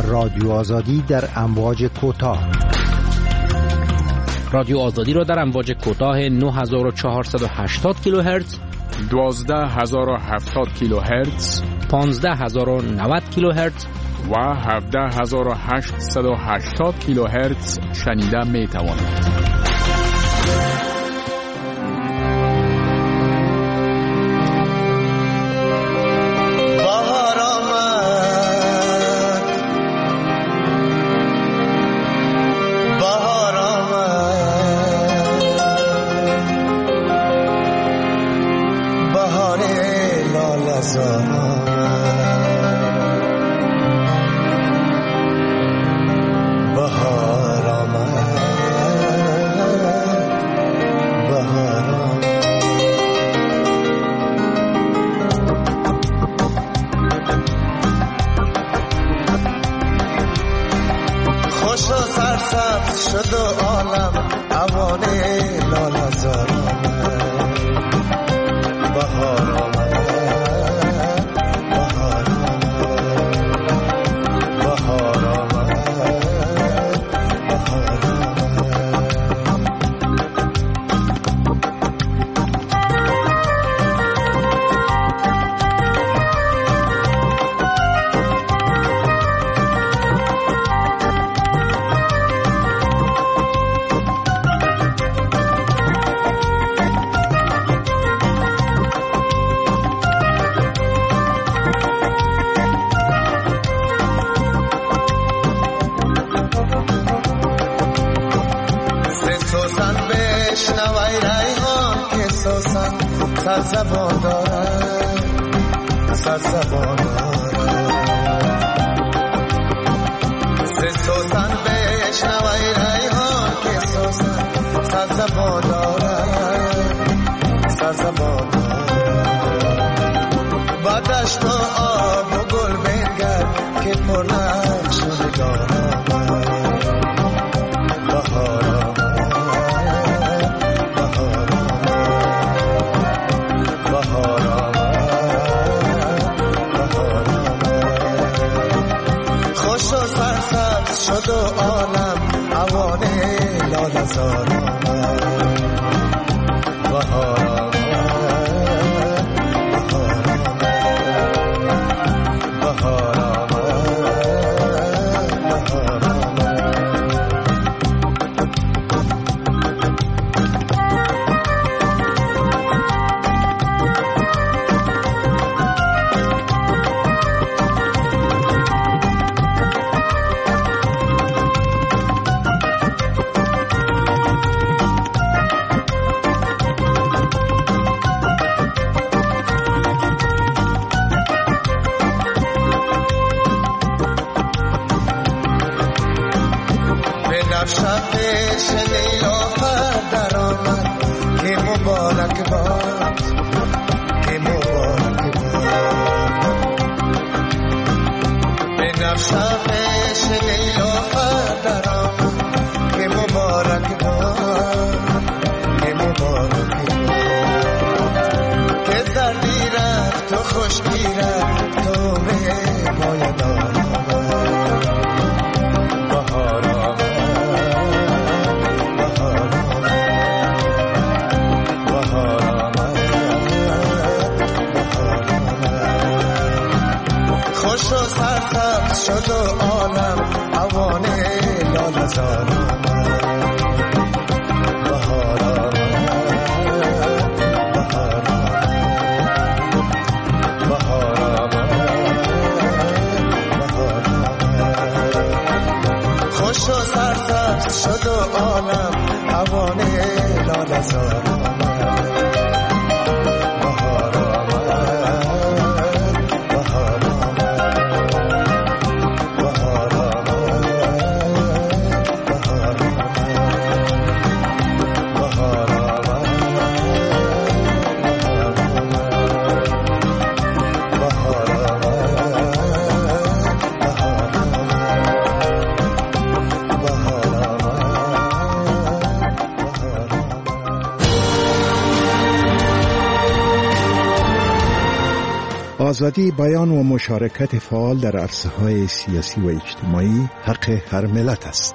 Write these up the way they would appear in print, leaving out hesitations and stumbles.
رادیو آزادی در امواج کوتاه. رادیو آزادی را در امواج کوتاه 9480 کیلوهرتز، 12070 کیلوهرتز، 15090 کیلوهرتز و 17880 کیلوهرتز شنیده می توانید. آزادی بیان و مشارکت فعال در عرصه‌های سیاسی و اجتماعی حق هر ملت است.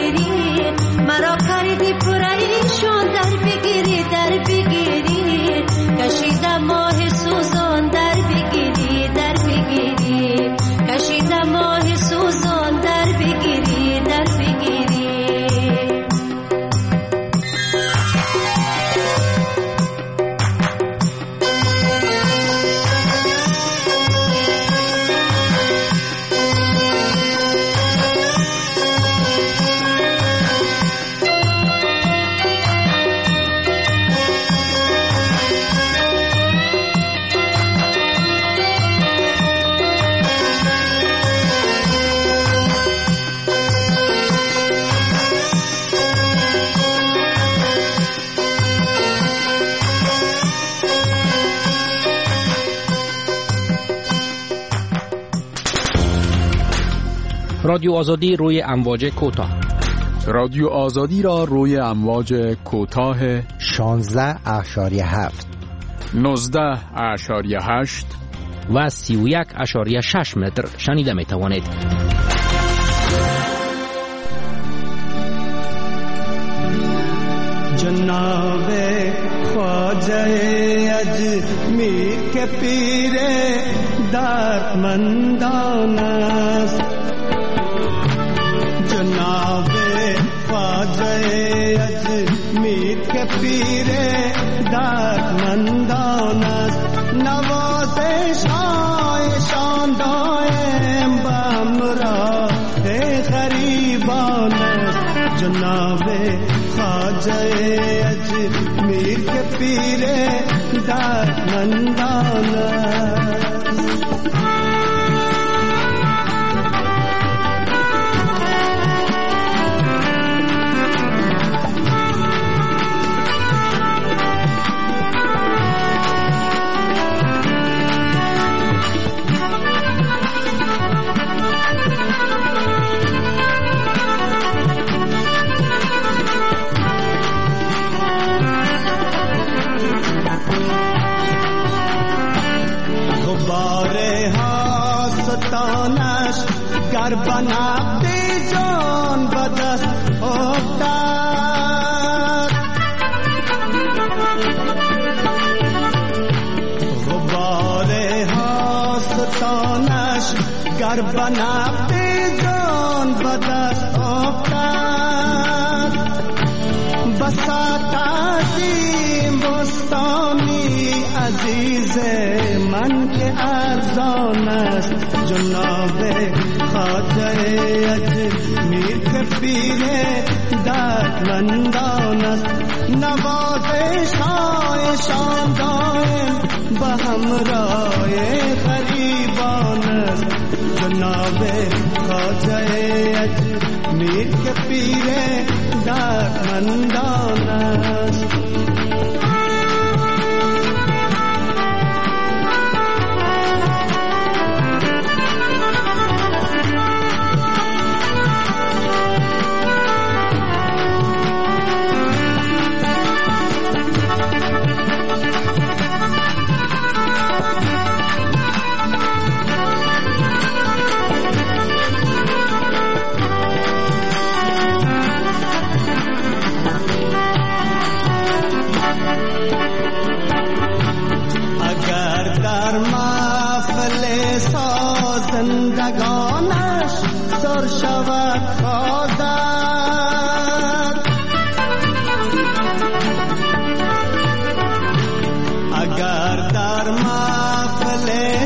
مرا خریدی پریشان در بگیری رادیو آزادی روی امواج کوتاه. رادیو آزادی را روی امواج کوتاه 16.7 19.8 و 31.6 متر شنیده می توانید. جناب خواجه اجمیر کے پیر دردمندان است، جناب خواجه اجمیر کے پیر دردمندان است، نوازش هایشان دائم به همراه غریبان است، جناب خواجه اجمیر کے پیر دردمندان است. گر بنابدی جان بدست افتاد، غبار حاستانش گر بنابدی جان بدست افتاد، بساط عظیم بستانی عزیز من که ارزان است، جناب خواجه اجمیر کے پیر دردمندان است، نوازش هایشان دائم به همراه غریبان است، جناب خواجه اجمیر کے پیر دردمندان است. زندگانش سر شود خواجد، اگر در محفل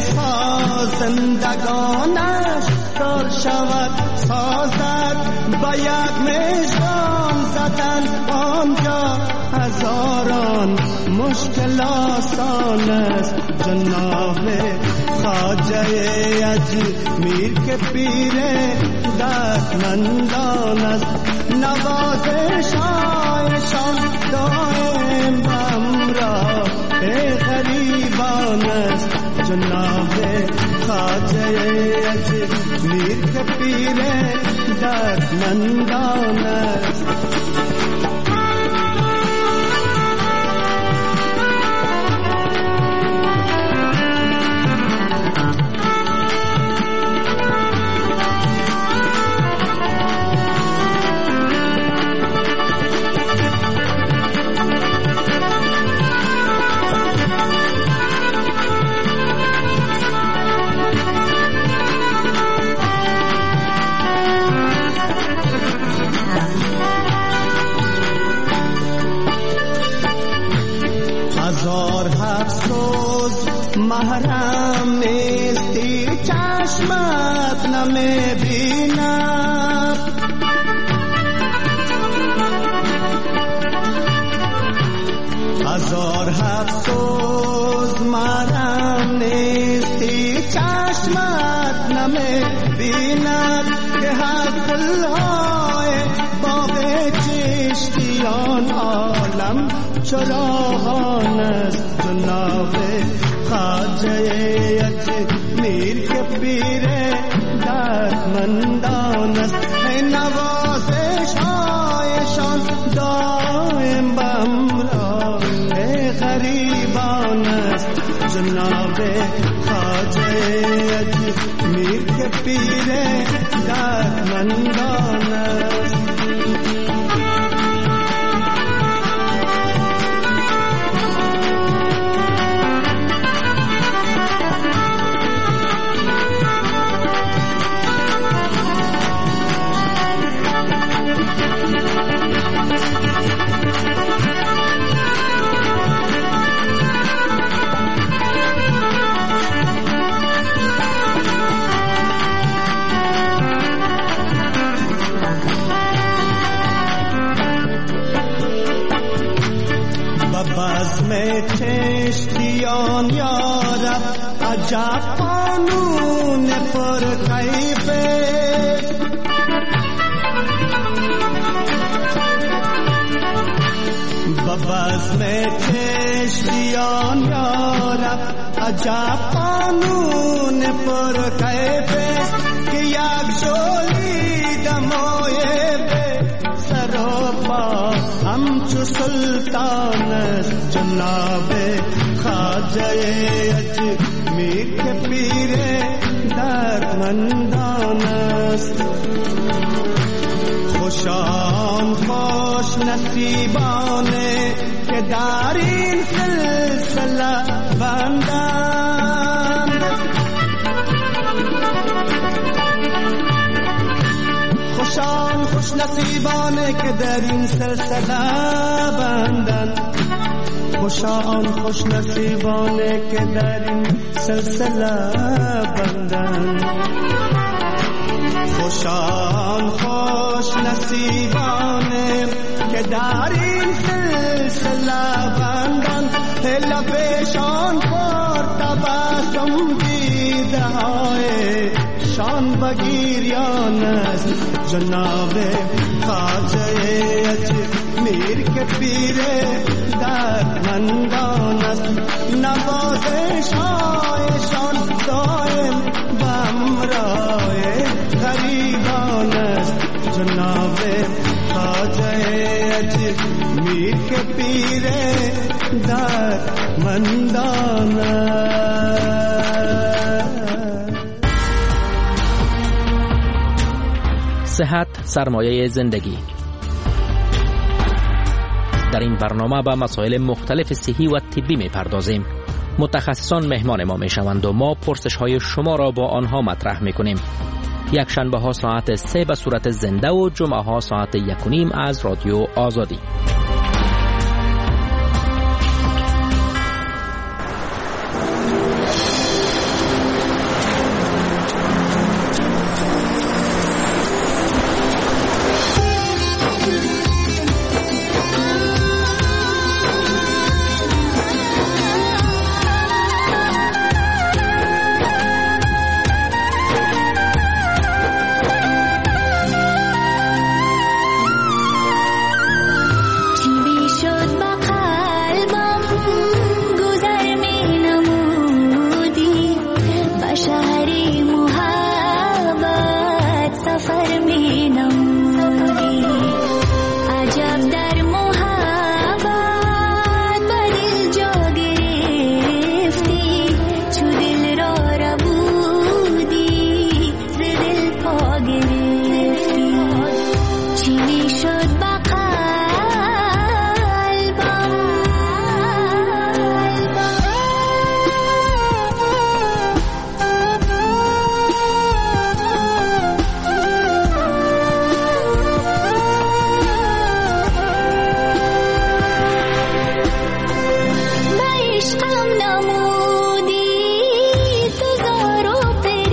زندگانش سر شود سازد، با یک میزبان زدن آنجا هزاران مشکل آسان است، جناب خواجه اجمیر کے پیر دردمندان است، نوازش هایشان دائم همراه غریبان است، جناب خواجه اجمیر کے پیر دردمندان است. محرم نیستی چشمت نمیبیند، هزار افسوس محرم نیستی چشمت نمیبیند، که هر گلهای باغ چشتیان عالم چراغان است، جناب خواجه اجمیر کے پیر دردمندان جناب خواجه اجمیر کے پیر دردمندان است. چشتیان یارب عجب قانون پر کیفه ببزم چشتیان یارب عجب قانون پر کیفه که یک جولی دمایه سر و پا همچو سلطان است. جناب خواجه اجمیر کے پیر دردمندان است. خوشان خوش نصیبانه که در این سلسله بندند. خوشان خوش نصیبانه که در این سلسله بندند. خوشان خوش نصیبانه که در این سلسله بندند. خوشان خوش نصیبانه که در این سلسله بندند. لبشان پر تبسم دیده های شان بگیریان است. جناب خواجه اجمیر کے پیر دردمندان است. نوازش‌هایشان دائم بهمراه غریبان است. جناب خواجه اجمیر کے پیر دردمندان است. صحت سرمایه زندگی. در این برنامه به مسائل مختلف صحی و طبی می‌پردازیم. متخصصان مهمان ما میشوند و ما پرسش‌های شما را با آنها مطرح می‌کنیم. یک شنبه ها ساعت 3 به صورت زنده و جمعه ها ساعت 1:30 از رادیو آزادی.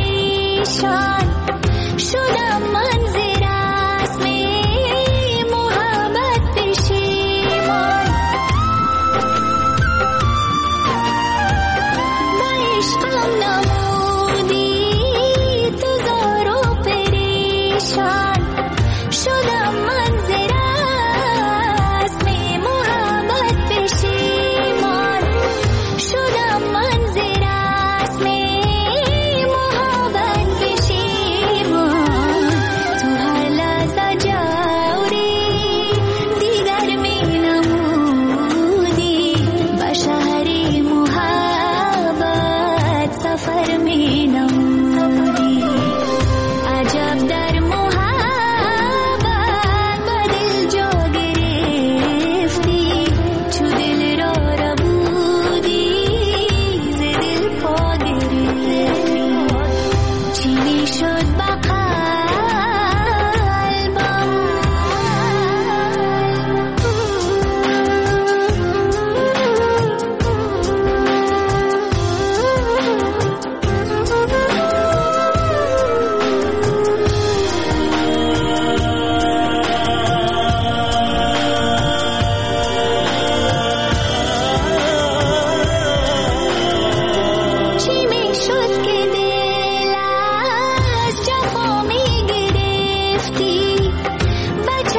شدم من زیر اسم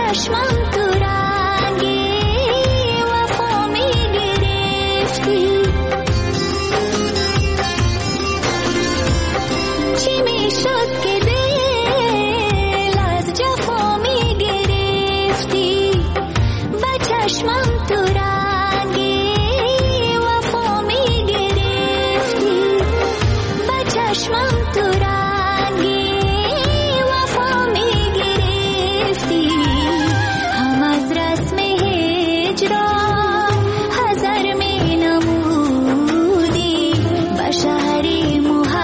چشمم تو رنگی وفا میگرفتی، چی میشد که دل از جفا میگرفتی، با چشمم تو رنگی وفا میگرفتی، با چشمم تو رنگی وفا میگرفتی، هم از رسم هجران حذر می نمودی، با شهری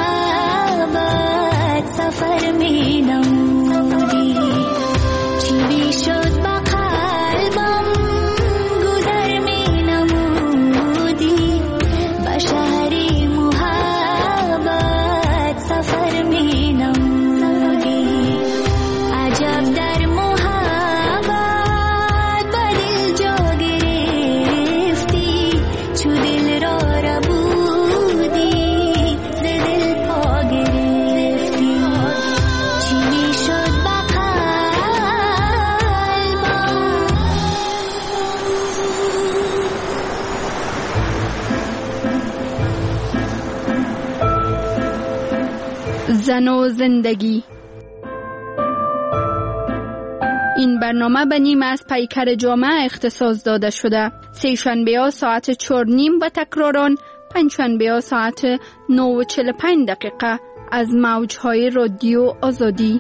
محبت سفر می نمودی، چی میشد با قلبم گذر می نمودی، با شهری محبت سفر می نمودی، عجب در محبت با دل جا گرفتی، چو دل را ربودی ز دل پا گرفتی، چی میشد با قلبم. زن و زندگی. این برنامه به نیم از پیکر جامعه اختصاص داده شده. سه شنبه ها ساعت 4:30 و تکراران پنج شنبه ها ساعت 9:45 از موجهای رادیو آزادی.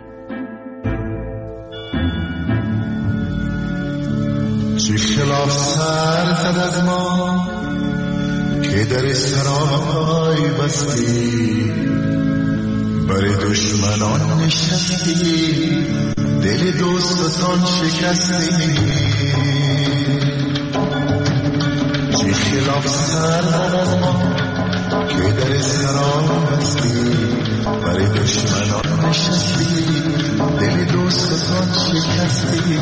چه خلاف سر زد از ما که در سرای بستی، برای دشمنان نشستی، دل دوستان شکستی، چه خلاف سر زد از ما که در سرای بستی، برای دشمنان نشستی، دل دوستان شکستی،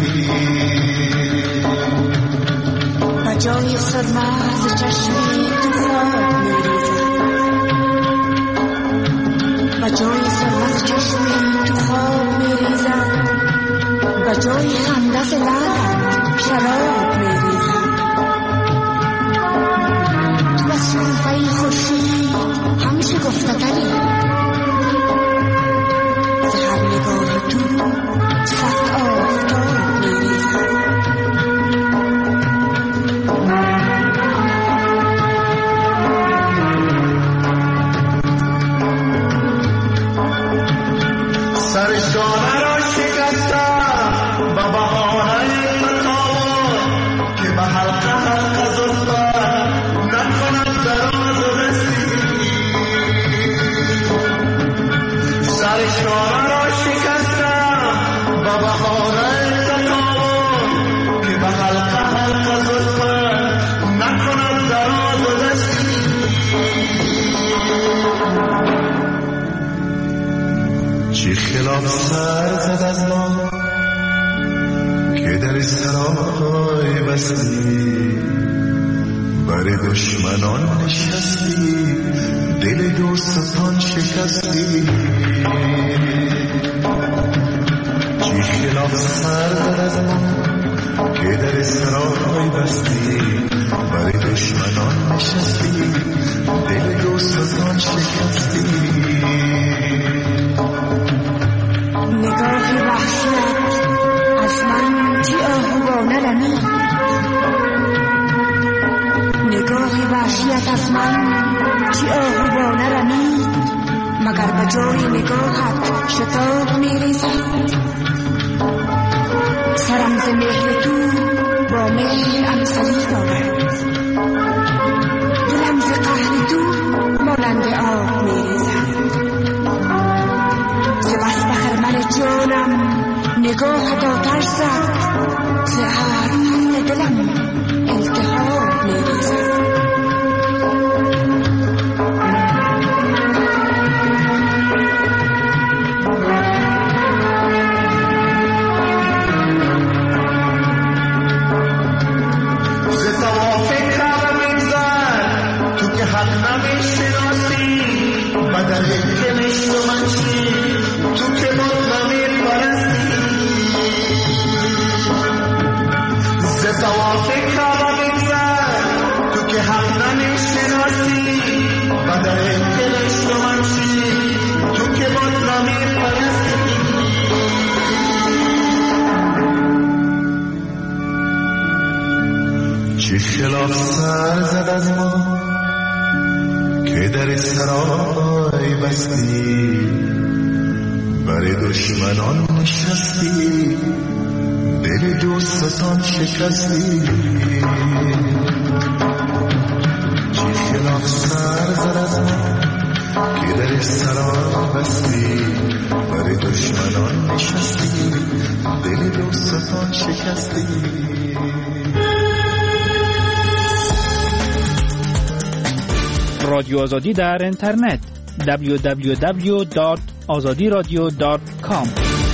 و جای سرما از چشمی تو خواب میریزد، و جای سرما از چشمی تو خواب میریزد، و جای خنده ز لبت شراب میریزد، تو از شنفه خورشید همیشه گفتگری، ز هر نگاه تو صد آفتاب میریزد. سرشانه را شکستم با بهانه تمام، که به حلقه حلقه زلفت نکند دراز و دستی، سرشانه را شکستم با بهانه تمام، که به حلقه حلقه زلفت نکند دراز و دستی، چی خلاف سر زد از ما که در سرای بستی، برای دشمنان نشستی، دل دوستان شکستی، چی خلاف سر زد از ما که در سرای بستی، برای دشمنان نشستی، دل دوستان شکستی، نگاه وحشت از من چی آهوانه رمید، نگاه وحشت از من چی آهوانه رمید، مگر به جای نگاهت شتاب میریزد، سرم ز مهر تو با مهر امسلی دارد، دلم ز قهر تو مانند آب میریزد، ز بس به خرمن جانم نگاهت آتش زد، ز هر خون دلم التهاب میریزد. تو که مطلبی پرستی، چه خلاف سر زد از ما که در سرای بستی، بر دشمنان نشستی، دل دوستان شکستی. چه خلاف سر زد از ما که در سرای بستی، بر دشمنان نشستی، دل دوستان شکستی. رادیو آزادی در اینترنت www.azadiradio.com.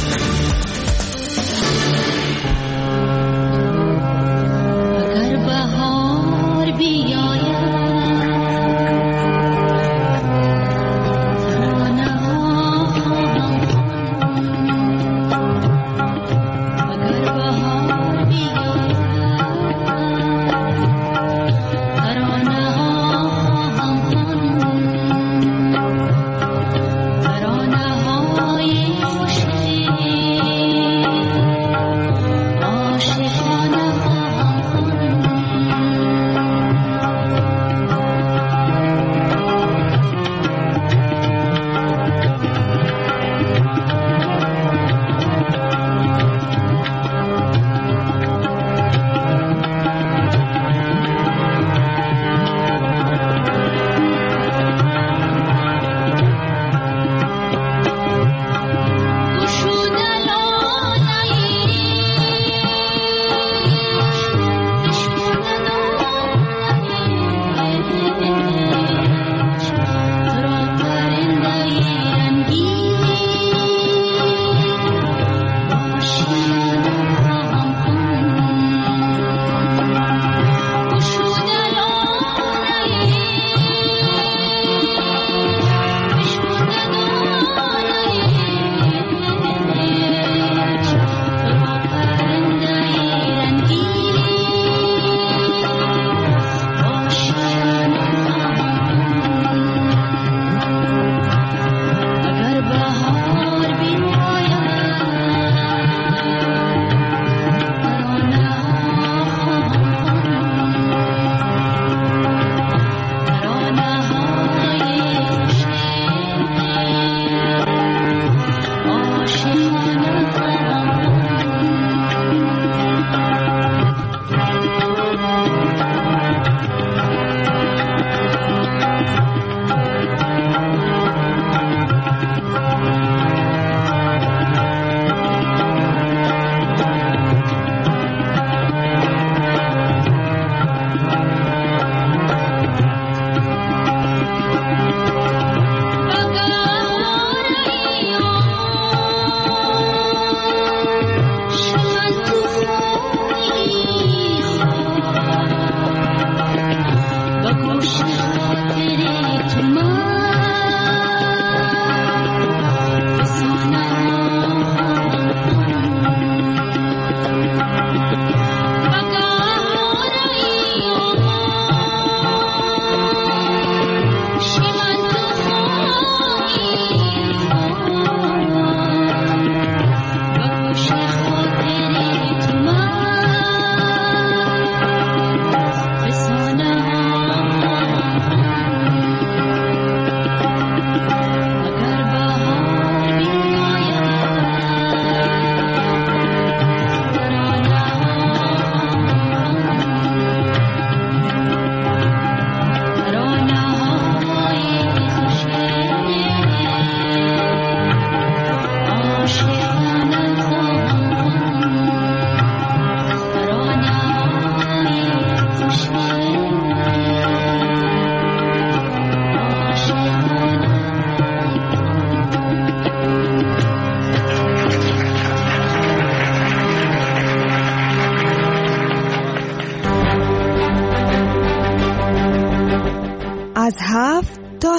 از 7 تا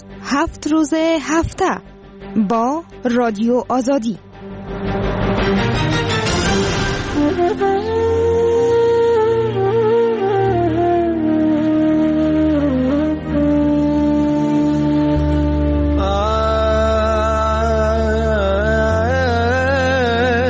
7 روز هفته با رادیو آزادی. آزادی.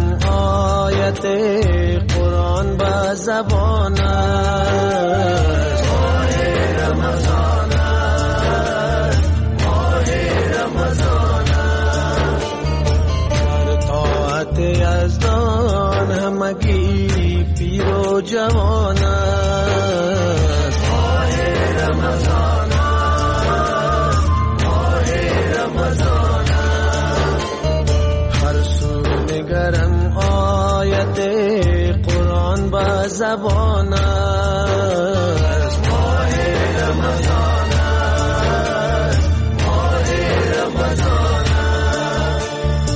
نگرم آیت قرآن به زبان است. ماه رمضان است، ماه رمضان است. در طاعت یزدان همگی پیر و جوان است. ماه رمضان است، ماه رمضان است. هر سو نگرم آیت قرآن به زبان است. ماه رمضان است، ماه رمضان است.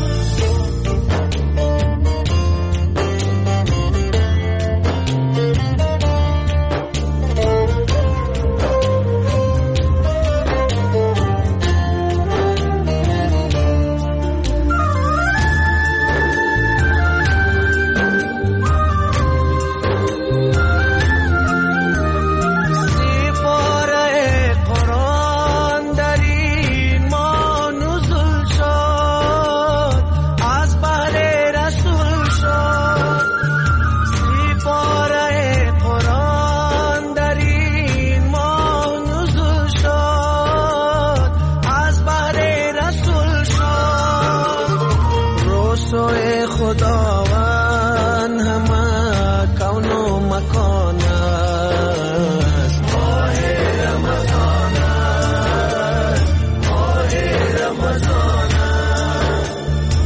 خداوند همه کون و مکان است. ماه رمضان است، ماه رمضان است.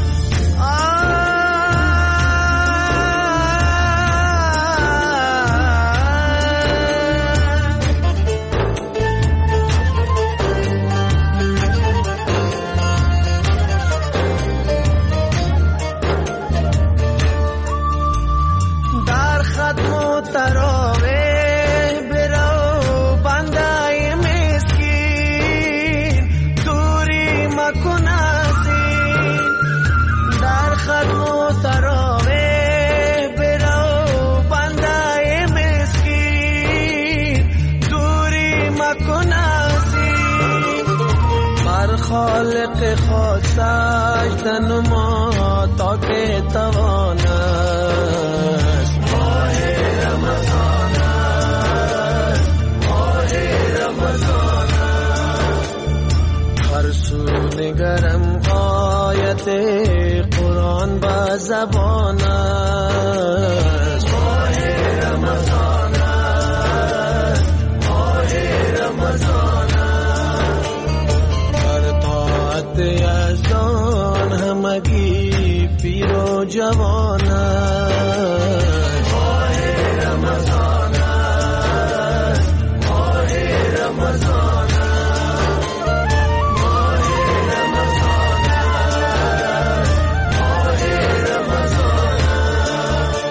تراویح برو بنده مسکین، دوری مکن از این. در ختم و تراویح برو بنده مسکین، دوری مکن از این. بر خالق خود سجده نما تا که توان است. ماه رمضان است، ماه رمضان است. هر سو نگرم آیت قرآن به زبان است. ماه رمضان است، ماه رمضان است. در طاعت یزدان همگی پیر و جوان است. ماه رمضان است، ماه رمضان است. ماه رمضان است، ماه رمضان است.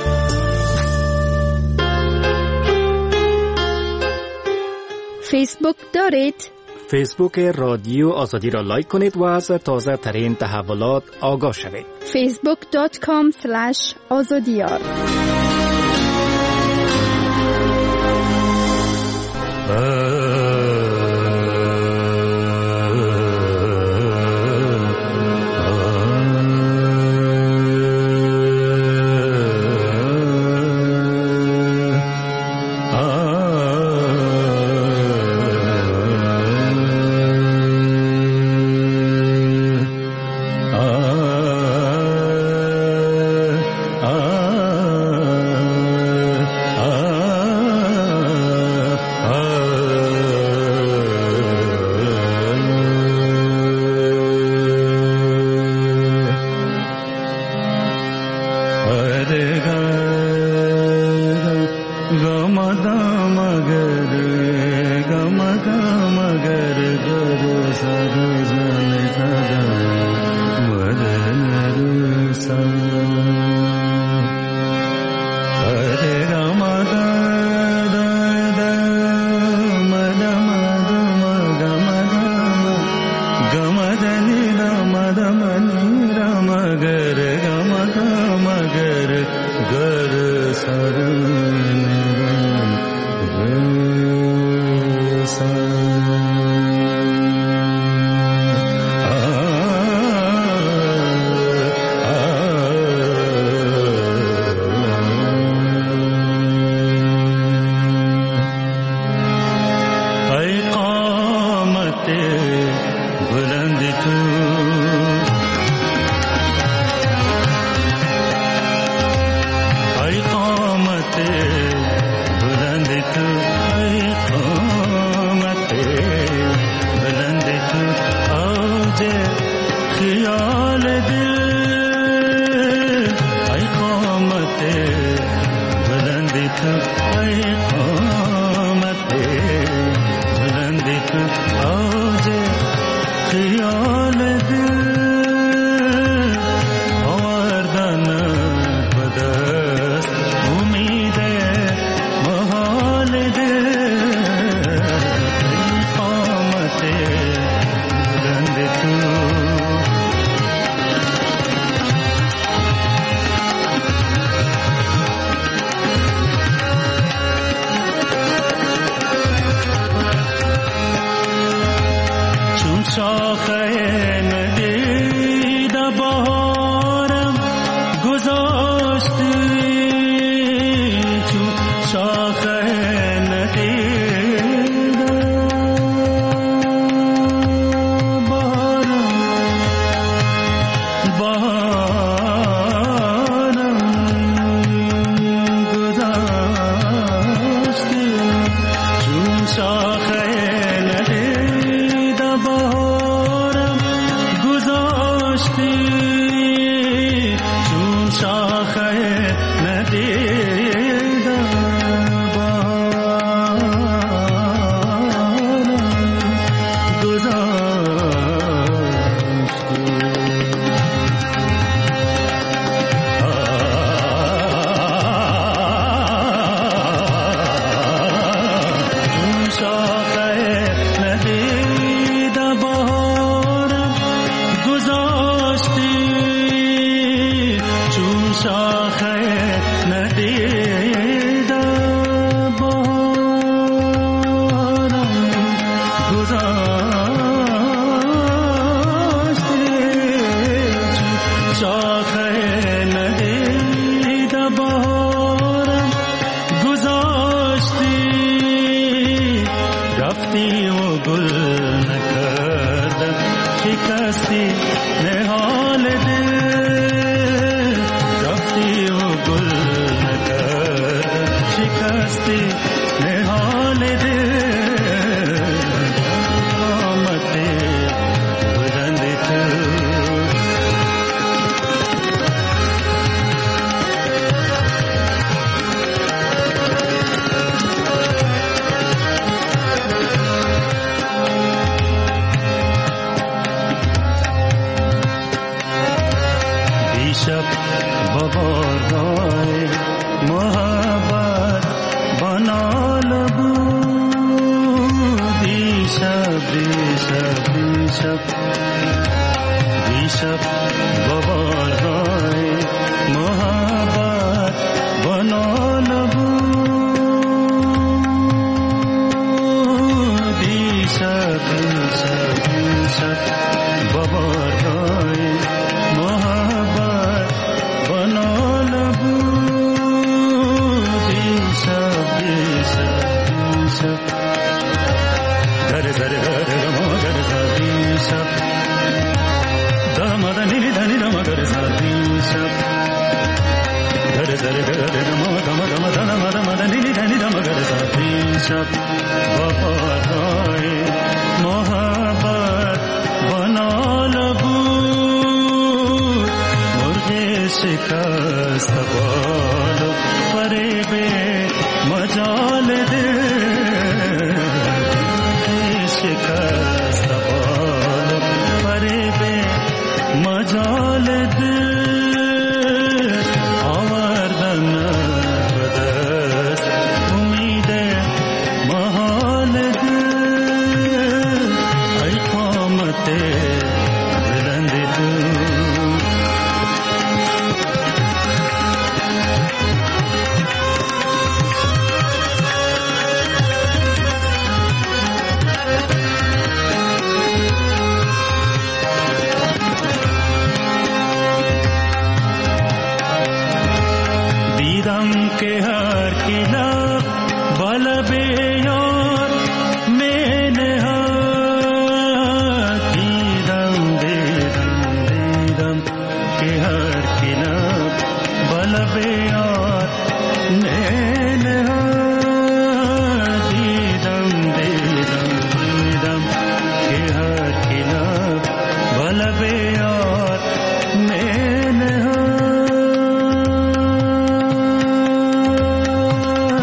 فیسبوک دارید؟ فیسبوک رادیو آزادی را لایک کنید و از تازه ترین تحولات آگاه شوید. facebook.com/azadiyar. تو ای قامت بلند تو آج خیال دل آوردن بدست امید محال دل ای قامت بلند تو شاخه ندید بهارم گذاشتی چون شاخه ندید بهارم گذاشتی چون شاخه ندید بهارم گذاشتی چون شاخه ندید بهارم گذاشتی چون شاخه ندید بهارم گذاشتی چون شاخه ندید بهارم گذاشتی چون شاخه ندید بهارم گذاشتی رفتی و گل نکردم شکستی نهال دل رفتی و گل نکردم شکستی نهال دل قامت بلند تو دیشب ببارهای محبت بنال بود دیشب ببارهای محبت بنال بود دیشب ببارهای محبت بنال بود دیشب در ما در دیشب دامادنی دنی دما در دیشب در ما دامادنی دنی دما در دیشب بابای محبت بنال بود مرغ شکست بال فریب مجال دل شکست بال فریب مجال دل آوردن بدست امید محال دل ای قامت بلند تو دیدم که هر کلا بال بیار میں نهاد دیدم که هر کلا بال بیار میں نهاد دیدم که هر کلا بال بیار میں نهاد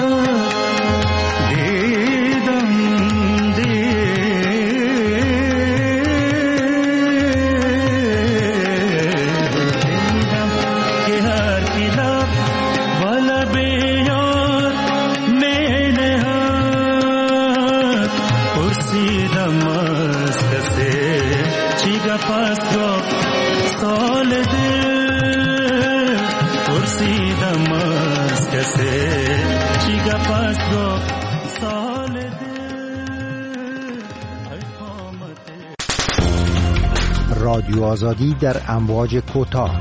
شنیدم از کسی چی گپ است گفت سال رادیو آزادی در امواج کوتاه.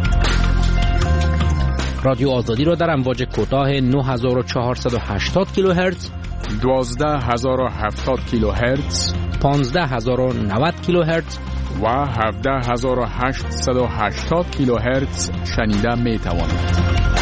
رادیو آزادی را در امواج کوتاه 9480 کیلوهرتز، 12070 کیلوهرتز، 15090 کیلوهرتز و 17880 کیلوهرتز شنیده می توانید.